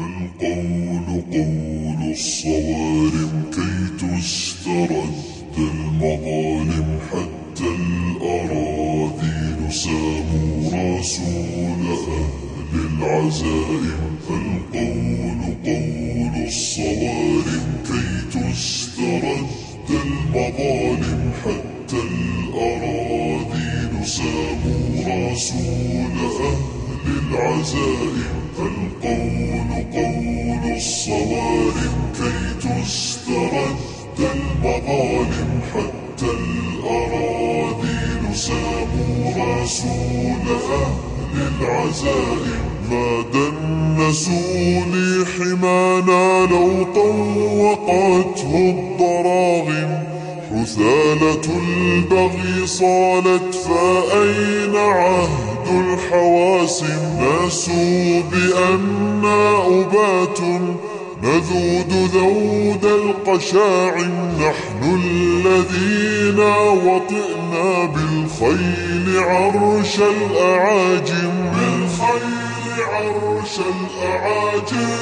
القول قول الصوارم كي تسترد المظالم حتى الأراذل ساموا رسول أهل العزائم. القول قول الصوارم كي تسترد المظالم حتى الأراذل ساموا رسول أهل العزائم. القول قول الصوارم كي تسترد المظالم حتى الأراذل ساموا رسول أهل العزائم. ما دنسوا لي حمانا لو طوقته الضراغم. حثالة البغي صالت فأين عهد الحواسم. ناسوا بأننا أبات نذود ذود القشاعم. نحن الذين وطئنا بالخيل عرش الأعاجم. بالخيل عرش الأعاجم.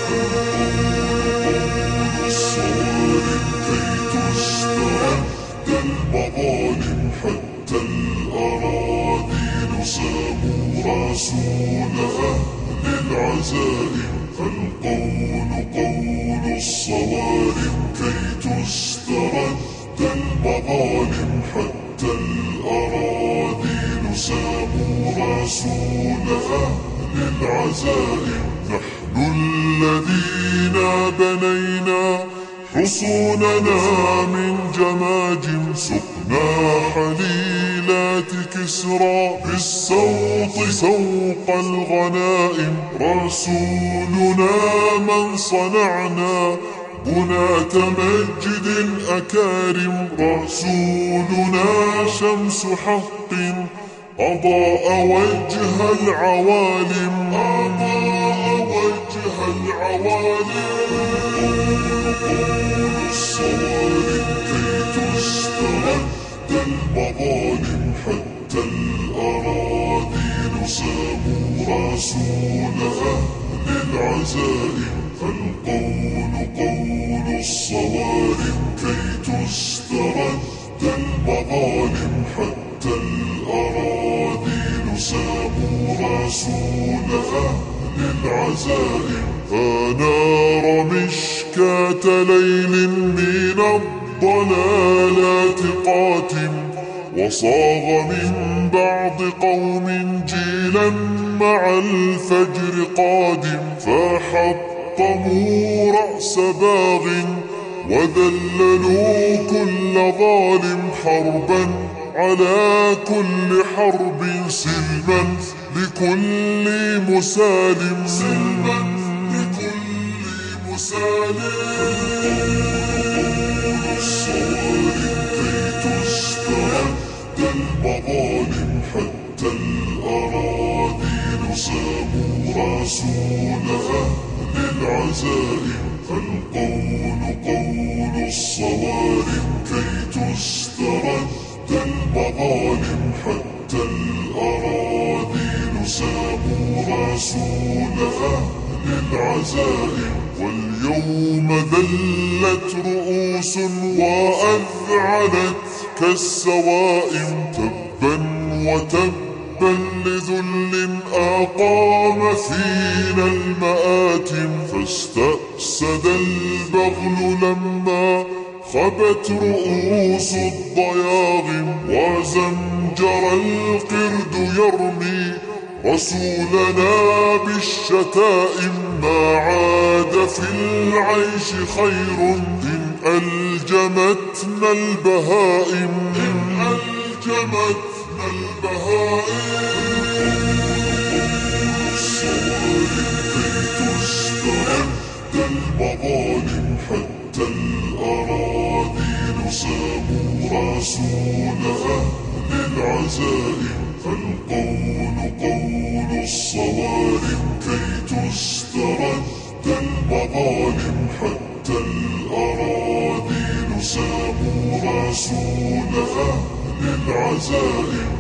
الصوارم كي تسترد المظالم حتى الأراذل ساموا رسول أهل العزائم. القول قول الصوارم كي تسترد المظالم حتى الأراذل ساموا رسول أهل العزائم. نحن الذين بنينا حصوننا من جماجم. سقنا حليلات كسرى بالسوط سوق الغنائم. رسولنا من صنعنا بناة مجد أكارم. رسولنا شمس حق أضاء وجه العوالم. أضاء وجه العوالم. الصوارم كي تسترد المظالم حتى الأراذل ساموا رسول أهل العزائم. القول قول الصوارم كي تسترد المظالم حتى الأراذل ساموا رسول أهل العزائم. أنار مشكاة ليل من الضلالات قاتم. وصاغ من بعض قوم جيلا مع الفجر قادم. فحطموا رأس باغ وذللوا كل ظالم. حربا على كل حرب سلما لكل مسالم. سلما لكل مسالم. الصوارم كي تسترد المظالم حتى الأراذل ساموا رسول أهل العزائم. القول قول الصوارم كي تسترد المظالم حتى الأراذل ساموا رسول أهل العزائم. واليوم ذلت رؤوس وأذعنت كالسوائم. تبا وتبا لذل أقام فينا المآتم. فاستأسد البغل لما خبت رؤوس الضياغم. وزمجر القرد يرمي رسولنا بالشتائم. ما عاد في العيش خير إن ألجمتنا البهائم. إن ألجمتنا البهائم. الصوارم كي تسترد المظالم حتى الأراذل ساموا رسول أهل العزائم. القول قول الصوارم كي تسترد المظالم حتى الأراذل ساموا رسول أهل العزائم.